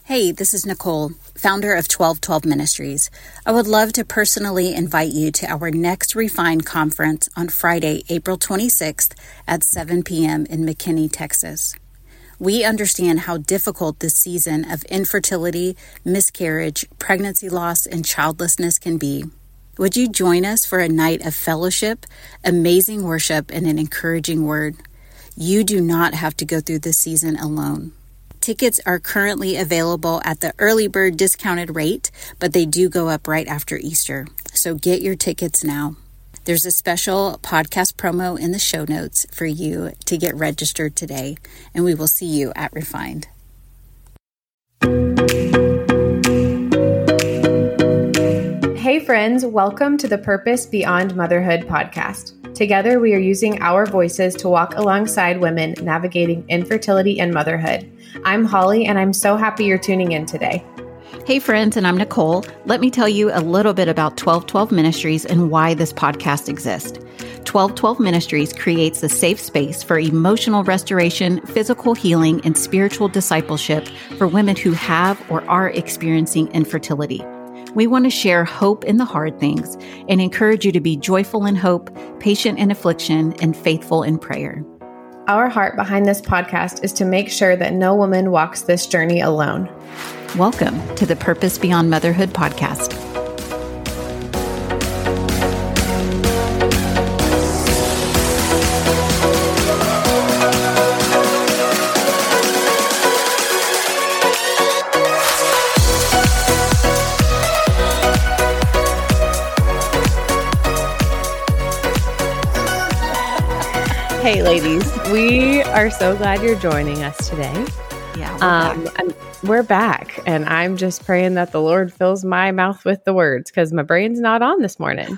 Hey, this is Nicole, founder of 1212 Ministries. I would love to personally invite you to our next Refine conference on Friday, April 26th at 7 p.m. in McKinney, Texas. We understand how difficult this season of infertility, miscarriage, pregnancy loss, and childlessness can be. Would you join us for a night of fellowship, amazing worship, and an encouraging word? You do not have to go through this season alone. Tickets are currently available at the early bird discounted rate, but they do go up right after Easter. So get your tickets now. There's a special podcast promo in the show notes for you to get registered today, and we will see you at Refined. Hey friends, welcome to the Purpose Beyond Motherhood podcast. Together, we are using our voices to walk alongside women navigating infertility and motherhood. I'm Holly, and I'm so happy you're tuning in today. Hey friends, and I'm Nicole. Let me tell you a little bit about 1212 Ministries and why this podcast exists. 1212 Ministries creates a safe space for emotional restoration, physical healing, and spiritual discipleship for women who have or are experiencing infertility. We want to share hope in the hard things and encourage you to be joyful in hope, patient in affliction, and faithful in prayer. Our heart behind this podcast is to make sure that no woman walks this journey alone. Welcome to the Purpose Beyond Motherhood podcast. Hey ladies, we are so glad you're joining us today. Yeah, we're back, and I'm just praying that the Lord fills my mouth with the words because my brain's not on this morning.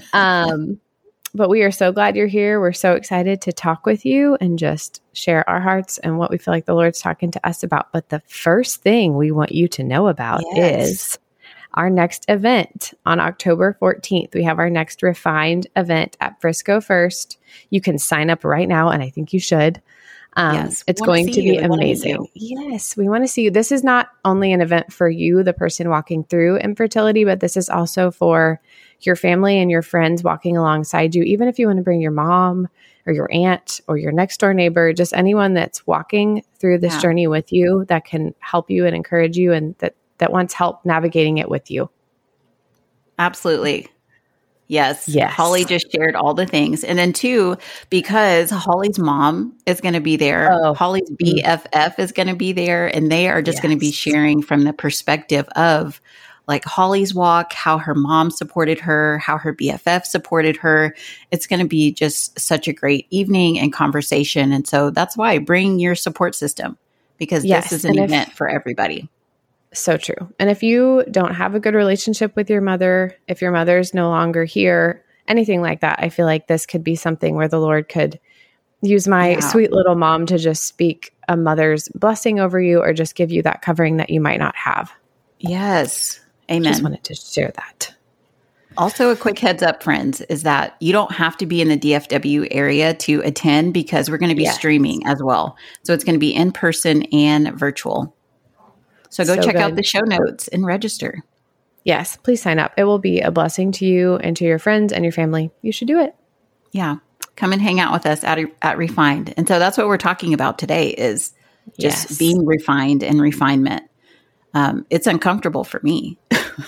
But we are so glad you're here. We're so excited to talk with you and just share our hearts and what we feel like the Lord's talking to us about. But the first thing we want you to know about is our next event on October 14th. We have our next Refined event at Frisco First. You can sign up right now, and I think you should. Yes, it's going to be amazing. Yes, we want to see you. This is not only an event for you, the person walking through infertility, but this is also for your family and your friends walking alongside you. Even if you want to bring your mom or your aunt or your next door neighbor, just anyone that's walking through this journey with you that can help you and encourage you and that wants help navigating it with you. Absolutely. Yes. Holly just shared all the things. And then two, because Holly's mom is going to be there, Holly's BFF is going to be there, and they are just going to be sharing from the perspective of like Holly's walk, how her mom supported her, how her BFF supported her. It's going to be just such a great evening and conversation. And so that's why bring your support system, because this is an event for everybody. So true. And if you don't have a good relationship with your mother, if your mother's no longer here, anything like that, I feel like this could be something where the Lord could use my sweet little mom to just speak a mother's blessing over you or just give you that covering that you might not have. Yes. Amen. Just wanted to share that. Also, a quick heads up, friends, is that you don't have to be in the DFW area to attend because we're going to be streaming as well. So it's going to be in person and virtual. So go check out the show notes and register. Yes, please sign up. It will be a blessing to you and to your friends and your family. You should do it. Yeah. Come and hang out with us at Refined. And so that's what we're talking about today is just being refined and refinement. It's uncomfortable for me.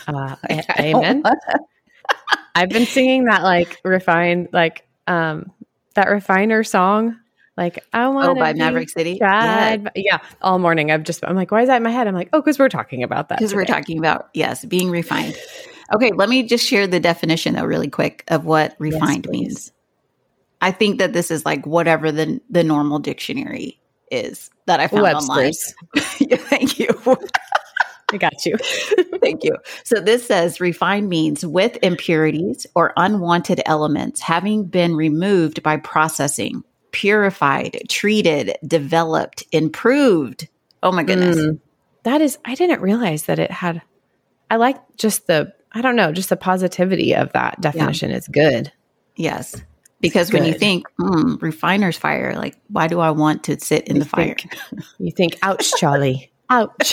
Amen. I've been singing that refined, that Refiner song. I want by Maverick City. Yeah. All morning. I'm like, why is that in my head? I'm like, because we're talking about that. Because we're talking about, being refined. Okay. Let me just share the definition though, really quick of what refined means. I think that this is whatever the normal dictionary is that I found online. Thank you. I got you. Thank you. So this says refined means with impurities or unwanted elements having been removed by processing, purified, treated, developed, improved. Oh my goodness. I didn't realize that it had, I like just the positivity of that definition is good. Yes. Because when you think, refiner's fire, why do I want to sit in the fire? You think, ouch, Charlie. Ouch.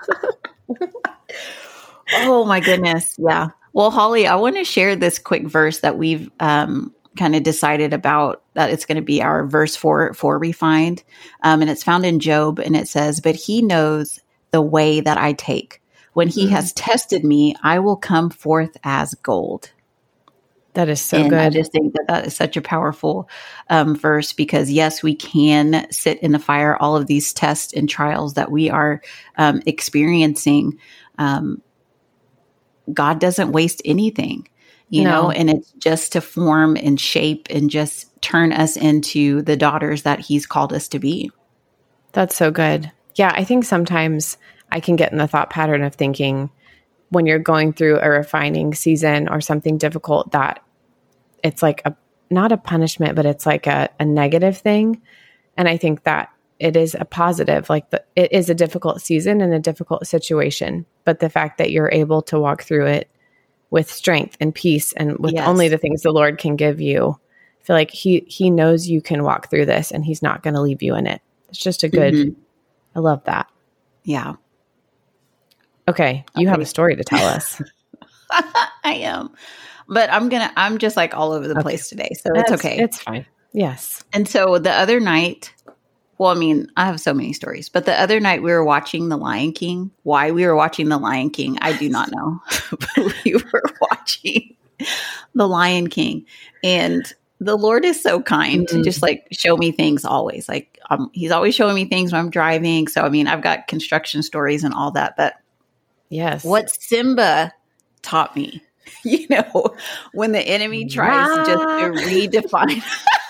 Oh my goodness. Yeah. Well, Holly, I want to share this quick verse that we've kind of decided about, that it's going to be our verse for refined. And it's found in Job, and it says, "But he knows the way that I take. When he has tested me, I will come forth as gold." That is so and good. I just think that that is such a powerful verse, because yes, we can sit in the fire, all of these tests and trials that we are experiencing. God doesn't waste anything, you know, and it's just to form and shape and just turn us into the daughters that he's called us to be. That's so good. Yeah, I think sometimes I can get in the thought pattern of thinking when you're going through a refining season or something difficult, that it's like not a punishment, but it's like a negative thing. And I think that it is a positive, like it is a difficult season and a difficult situation, but the fact that you're able to walk through it with strength and peace and with only the things the Lord can give you, I feel like he knows you can walk through this and he's not going to leave you in it. It's just a good, I love that. Yeah. Okay. You have a story to tell us. I am, but I'm just like all over the place today. So it's okay. It's fine. Yes. And so the other night, well, I mean, I have so many stories, but the other night we were watching The Lion King. Why we were watching The Lion King, I do not know. But we were watching The Lion King, and the Lord is so kind to just like show me things always. Like he's always showing me things when I'm driving. So, I mean, I've got construction stories and all that, but yes, what Simba taught me, you know, when the enemy tries just to redefine.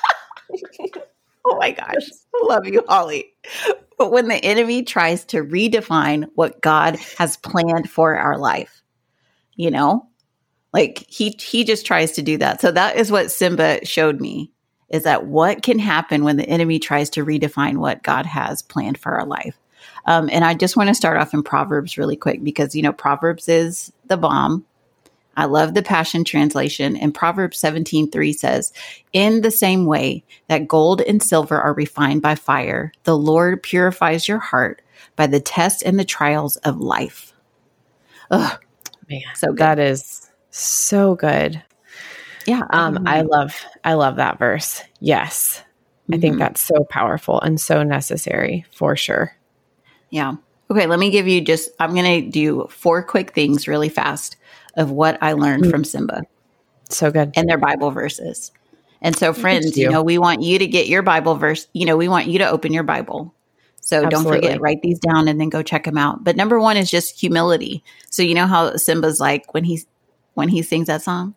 Oh my gosh. I love you, Holly. But when the enemy tries to redefine what God has planned for our life, you know, like he just tries to do that. So that is what Simba showed me, is that what can happen when the enemy tries to redefine what God has planned for our life. And I just want to start off in Proverbs really quick, because, you know, Proverbs is the bomb. I love the Passion Translation. And Proverbs 17:3 says, "In the same way that gold and silver are refined by fire, the Lord purifies your heart by the tests and the trials of life." Ugh, man, so good. That is so good. Yeah. I love that verse. Yes. I think that's so powerful and so necessary for sure. Yeah. Okay. Let me give you I'm going to do 4 quick things really fast of what I learned from Simba. So good. And their Bible verses. And so friends, you know, we want you to get your Bible verse. You know, we want you to open your Bible. So don't forget, write these down and then go check them out. But number 1 is just humility. So you know how Simba's like when he sings that song,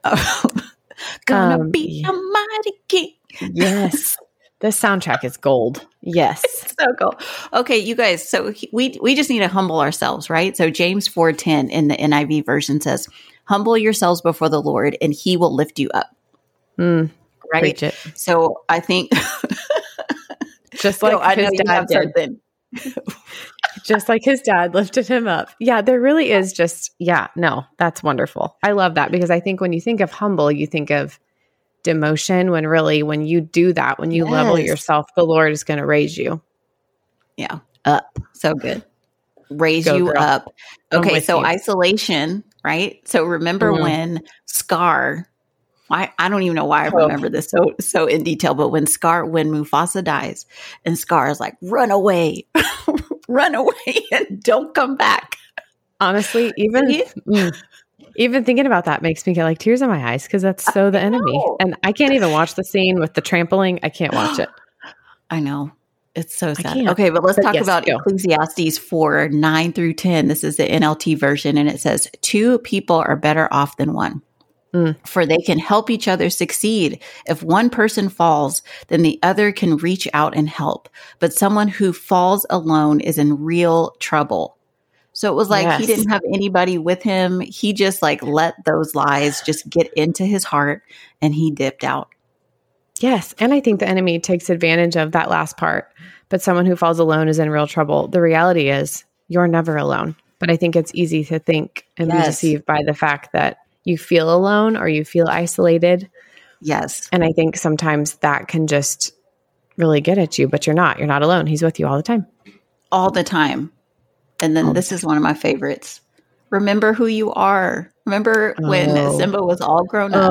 gonna be a mighty king. Yes. The soundtrack is gold. Yes. So cool. Okay, you guys. So we just need to humble ourselves, right? So James 4:10 in the NIV version says, "Humble yourselves before the Lord, and He will lift you up." Right. Preach it. So I think, just like his dad did. Just like his dad lifted him up. Yeah, there really is that's wonderful. I love that, because I think when you think of humble, you think of demotion, when really when you do that, when you level yourself, the Lord is going to raise you. Yeah. Up. So good. Raise you up. Okay. So isolation, right? So remember when Scar, I don't even know why I remember this so in detail, but when Mufasa dies and Scar is like, run away, run away and don't come back. Honestly, even thinking about that makes me get like tears in my eyes, because that's so the enemy. And I can't even watch the scene with the trampling. I can't watch it. I know. It's so sad. Okay, but let's talk about Ecclesiastes 4:9-10. This is the NLT version, and it says, 2 people are better off than one, for they can help each other succeed. If one person falls, then the other can reach out and help. But someone who falls alone is in real trouble. So it was like he didn't have anybody with him. He just like let those lies just get into his heart, and he dipped out. Yes. And I think the enemy takes advantage of that last part. But someone who falls alone is in real trouble. The reality is you're never alone. But I think it's easy to think and be deceived by the fact that you feel alone or you feel isolated. Yes. And I think sometimes that can just really get at you, but you're not. You're not alone. He's with you all the time. All the time. And then this is one of my favorites. Remember who you are. Remember when Simba was all grown up?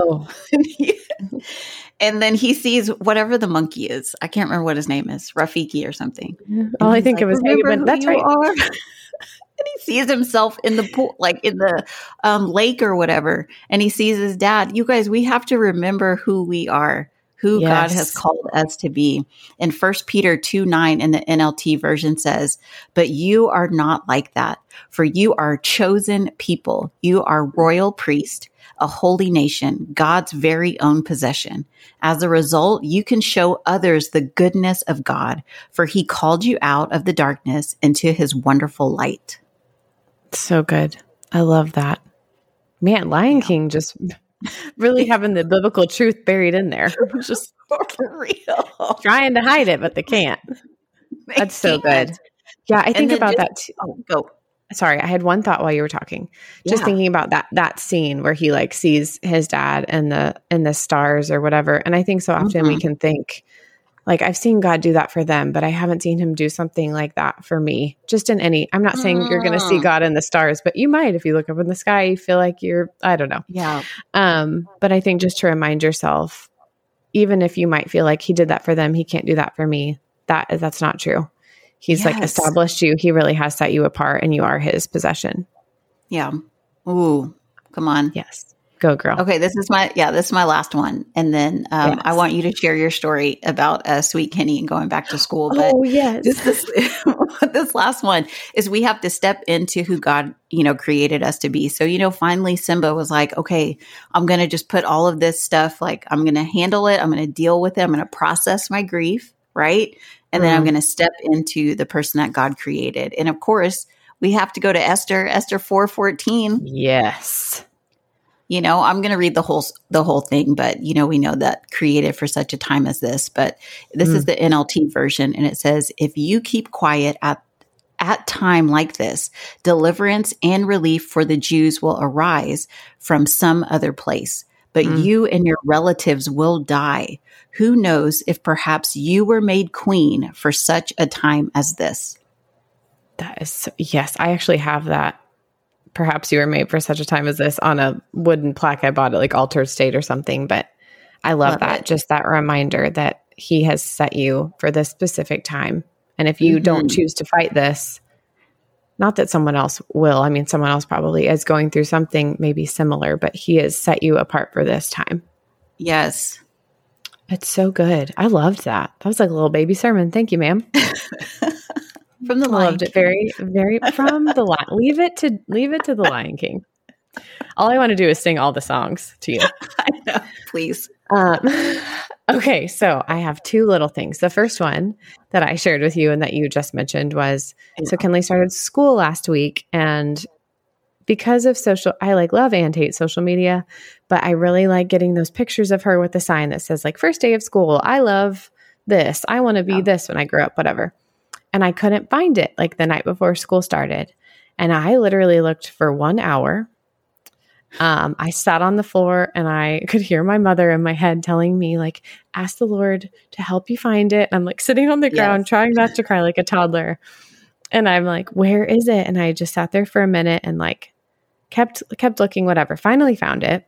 And then he sees whatever the monkey is. I can't remember what his name is. Rafiki or something. All I think of is Hagen. That's right. And he sees himself in the pool, like in the lake or whatever. And he sees his dad. You guys, we have to remember who we are, who God has called us to be. And 1 Peter 2:9 in the NLT version says, but you are not like that, for you are chosen people. You are royal priest, a holy nation, God's very own possession. As a result, you can show others the goodness of God, for he called you out of the darkness into his wonderful light. So good. I love that. Man, Lion King just really having the biblical truth buried in there. Just for real. Trying to hide it, but they can't. That's so good. Yeah, I think about that too. Oh, go. Sorry, I had one thought while you were talking. Just thinking about that scene where he like sees his dad and the stars or whatever. And I think so often we can think like, I've seen God do that for them, but I haven't seen him do something like that for me. Just in any, I'm not saying you're going to see God in the stars, but you might, if you look up in the sky, you feel like I don't know. Yeah. But I think just to remind yourself, even if you might feel like he did that for them, he can't do that for me. That's not true. He's like established you. He really has set you apart and you are his possession. Yeah. Ooh, come on. Yes. Go girl. Okay. This is my last one. And then I want you to share your story about Sweet Kenny and going back to school. But this last one is we have to step into who God, created us to be. So, finally Simba was like, okay, I'm going to just put all of this stuff, like I'm going to handle it. I'm going to deal with it. I'm going to process my grief. Right. And then I'm going to step into the person that God created. And of course, we have to go to Esther 4:14. Yes. I'm going to read the whole thing, but we know that created for such a time as this, but this is the NLT version. And it says, if you keep quiet at time like this, deliverance and relief for the Jews will arise from some other place, but you and your relatives will die. Who knows if perhaps you were made queen for such a time as this? That is, yes, I actually have that. Perhaps you were made for such a time as this on a wooden plaque I bought at like Altered State or something. But I love that. It. Just that reminder that he has set you for this specific time. And if you don't choose to fight this, not that someone else will. I mean, someone else probably is going through something maybe similar, but he has set you apart for this time. Yes. It's so good. I loved that. That was like a little baby sermon. Thank you, ma'am. From the Lion King. Loved it very, very from the Lion. Leave it to the Lion King. All I want to do is sing all the songs to you. I know, please. Okay, so I have two little things. The first one that I shared with you and that you just mentioned was, so Kinley started school last week, and because of I love and hate social media, but I really like getting those pictures of her with the sign that says like first day of school. I love this. I want to be this when I grow up, whatever. And I couldn't find it like the night before school started. And I literally looked for 1 hour. I sat on the floor and I could hear my mother in my head telling me like, ask the Lord to help you find it. And I'm like sitting on the ground, trying not to cry like a toddler. And I'm like, where is it? And I just sat there for a minute and like kept looking, whatever, finally found it.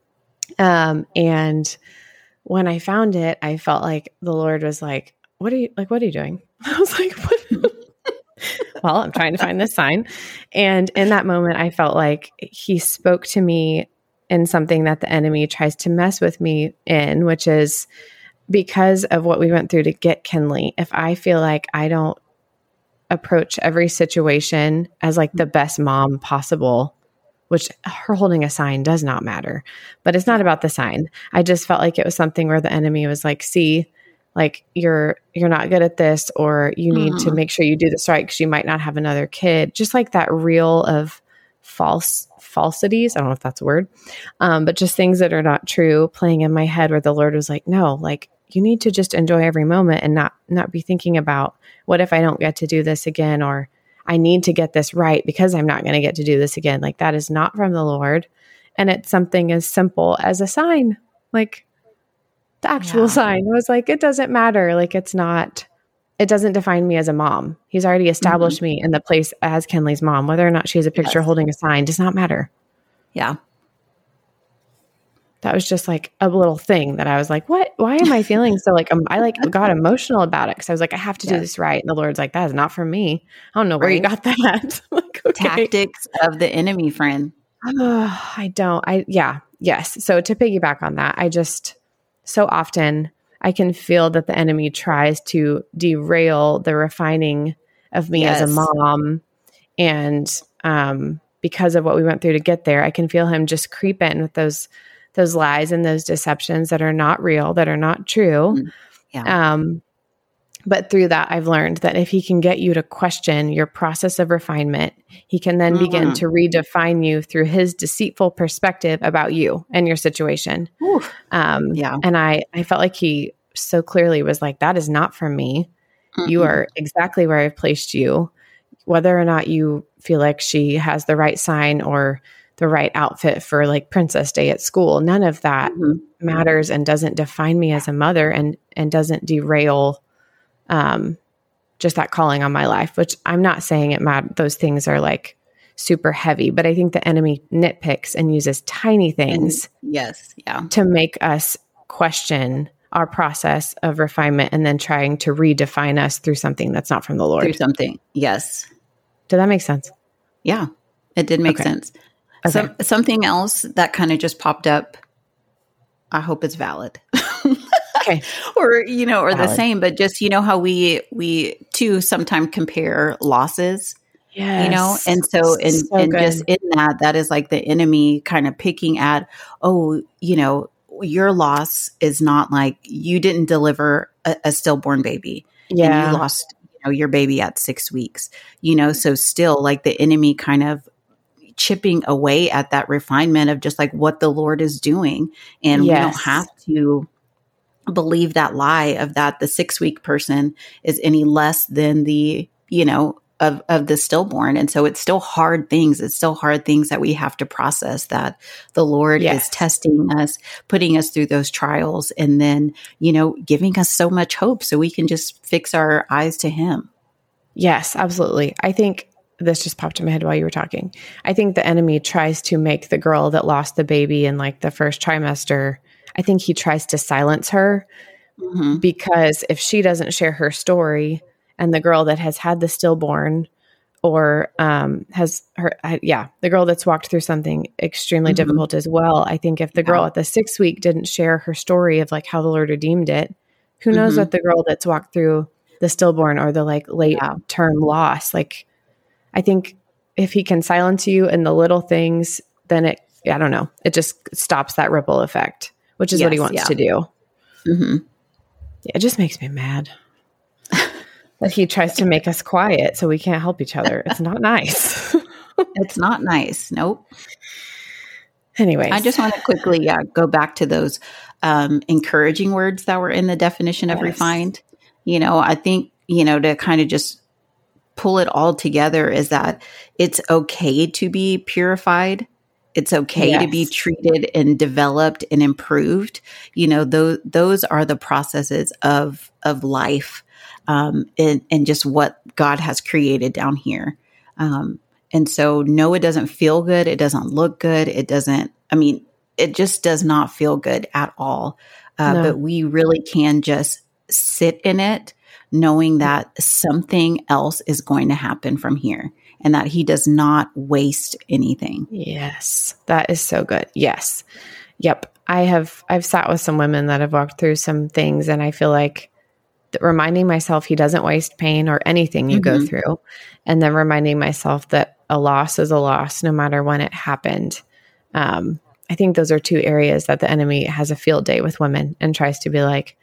And when I found it, I felt like the Lord was like, what are you doing? I was like, what? Well, I'm trying to find this sign. And in that moment, I felt like he spoke to me in something that the enemy tries to mess with me in, which is because of what we went through to get Kinley. If I feel like I don't approach every situation as like the best mom possible, which her holding a sign does not matter, but it's not about the sign. I just felt like it was something where the enemy was like, see, like you're not good at this, or you need to make sure you do this right because you might not have another kid. Just like that reel of falsities. I don't know if that's a word, but just things that are not true playing in my head, where the Lord was like, no, like you need to just enjoy every moment and not be thinking about what if I don't get to do this again, or I need to get this right because I'm not going to get to do this again. Like that is not from the Lord. And it's something as simple as a sign, like the actual sign. It was like, it doesn't matter. Like it's not it doesn't define me as a mom. He's already established me in the place as Kenley's mom. Whether or not she has a picture holding a sign does not matter. Yeah. That was just like a little thing that I was like, what? Why am I feeling so like, I like got emotional about it. Cause I was like, I have to do this right. And the Lord's like, that is not for me. I don't know where you got that. Like, okay. Tactics of the enemy, friend. Yes. So to piggyback on that, I just, so often I can feel that the enemy tries to derail the refining of me as a mom. And, because of what we went through to get there, I can feel him just creep in with those lies and those deceptions that are not real, that are not true. Yeah. But through that, I've learned that if he can get you to question your process of refinement, he can then begin to redefine you through his deceitful perspective about you and your situation. And I felt like he so clearly was like, that is not from me. You are exactly where I've placed you. Whether or not you feel like she has the right sign or the right outfit for like Princess Day at school, none of that matters and doesn't define me as a mother and doesn't derail just that calling on my life, which I'm not saying those things are like super heavy, but I think the enemy nitpicks and uses tiny things to make us question our process of refinement and then trying to redefine us through something that's not from the Lord. Through something. Yes. Did that make sense? Yeah, it did make sense. Okay. Something else that kind of just popped up. I hope it's valid. Okay. Or the same, but just, how we too sometimes compare losses, yes. and so just in that is like the enemy kind of picking at, your loss is not like you didn't deliver a stillborn baby. Yeah. And you lost, your baby at 6 weeks, so still like the enemy kind of chipping away at that refinement of just like what the Lord is doing. And we don't have to believe that lie of that the 6-week person is any less than the, of the stillborn. And so it's still hard things. It's still hard things that we have to process, that the Lord is testing us, putting us through those trials, and then, giving us so much hope so we can just fix our eyes to him. Yes, absolutely. I think this just popped in my head while you were talking. I think the enemy tries to make the girl that lost the baby in like the first trimester, I think he tries to silence her because if she doesn't share her story and the girl that has had the stillborn or the girl that's walked through something extremely difficult as well, I think if the girl at the 6th week didn't share her story of like how the Lord redeemed it, who knows what the girl that's walked through the stillborn or the like late term loss, like I think if he can silence you in the little things, then it just stops that ripple effect, which is what he wants to do. It just makes me mad that he tries to make us quiet so we can't help each other. It's not nice. It's not nice. Nope. Anyways. I just want to quickly go back to those encouraging words that were in the definition of refined. I think, to kind of just pull it all together is that it's okay to be purified. It's okay to be treated and developed and improved. Those are the processes of life, and just what God has created down here. And so, no, it doesn't feel good. It doesn't look good. It just does not feel good at all. But we really can just sit in it, knowing that something else is going to happen from here and that he does not waste anything. Yes, that is so good. Yes. Yep. I've sat with some women that have walked through some things, and I feel like reminding myself he doesn't waste pain or anything you go through, and then reminding myself that a loss is a loss no matter when it happened. I think those are two areas that the enemy has a field day with women and tries to be like,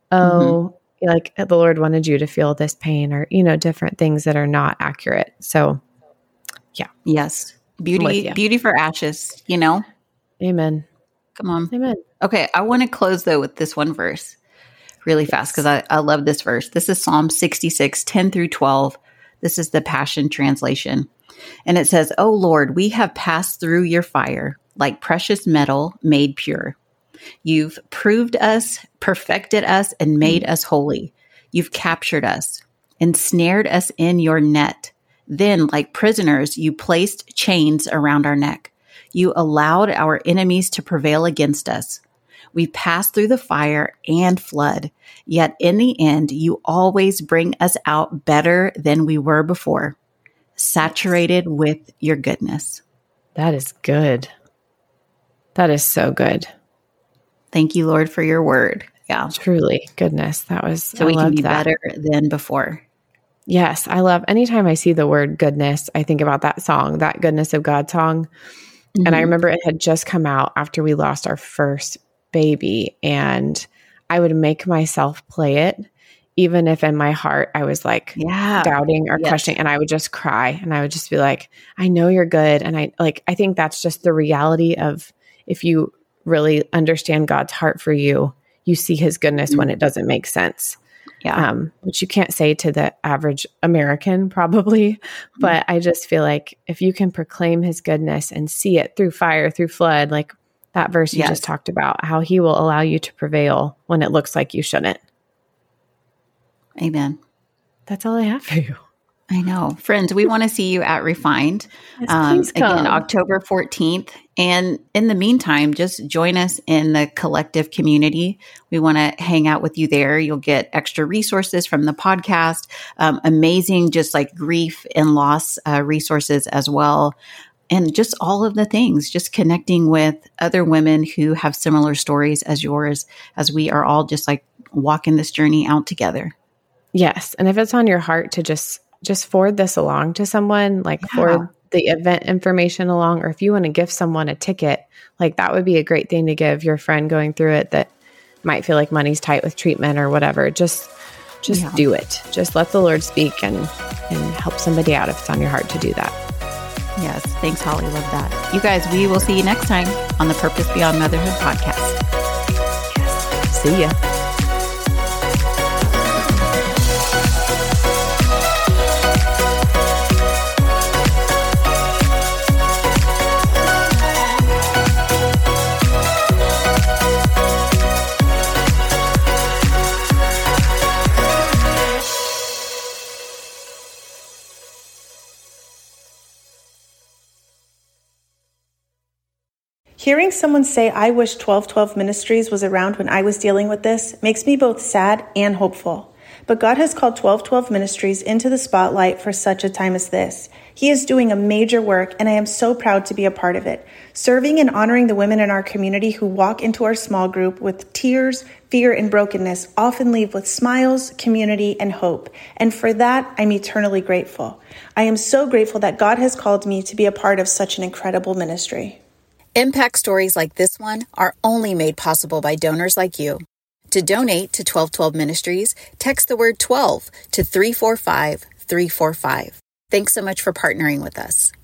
like the Lord wanted you to feel this pain, or, different things that are not accurate. So yeah. Yes. Beauty for ashes, Amen. Come on. Amen. Okay. I want to close though with this one verse really fast, because I love this verse. This is Psalm 66, 10 through 12. This is the Passion Translation. And it says, "O Lord, we have passed through your fire like precious metal made pure. You've proved us, perfected us, and made us holy. You've captured us, ensnared us in your net. Then, like prisoners, you placed chains around our neck. You allowed our enemies to prevail against us. We passed through the fire and flood, yet in the end, you always bring us out better than we were before, saturated with your goodness. That is good. That is so good. Thank you, Lord, for your word. Yeah. Truly, goodness. That was, so we can be better than before. Yes. I love, anytime I see the word goodness, I think about that song, that Goodness of God song. Mm-hmm. And I remember it had just come out after we lost our first baby, and I would make myself play it, even if in my heart I was like doubting or questioning, and I would just cry and I would just be like, I know you're good. And I think that's just the reality of, if you really understand God's heart for you, you see his goodness when it doesn't make sense. Yeah. Which you can't say to the average American probably, but I just feel like if you can proclaim his goodness and see it through fire, through flood, like that verse you just talked about, how he will allow you to prevail when it looks like you shouldn't. Amen. That's all I have for you. I know. Friends, we want to see you at Refined. Yes, again, October 14th. And in the meantime, just join us in the collective community. We want to hang out with you there. You'll get extra resources from the podcast, amazing, just like grief and loss resources as well. And just all of the things, just connecting with other women who have similar stories as yours, as we are all just like walking this journey out together. Yes. And if it's on your heart to just forward this along to someone, like forward the event information along, or if you want to give someone a ticket, like that would be a great thing to give your friend going through it that might feel like money's tight with treatment or whatever. Just do it. Just let the Lord speak and help somebody out if it's on your heart to do that. Yes. Thanks, Holly. Love that. You guys, we will see you next time on the Purpose Beyond Motherhood podcast. Yes. See ya. Hearing someone say, I wish 1212 Ministries was around when I was dealing with this, makes me both sad and hopeful. But God has called 1212 Ministries into the spotlight for such a time as this. He is doing a major work, and I am so proud to be a part of it, serving and honoring the women in our community who walk into our small group with tears, fear, and brokenness, often leave with smiles, community, and hope. And for that, I'm eternally grateful. I am so grateful that God has called me to be a part of such an incredible ministry. Impact stories like this one are only made possible by donors like you. To donate to 1212 Ministries, text the word 12 to 345-345. Thanks so much for partnering with us.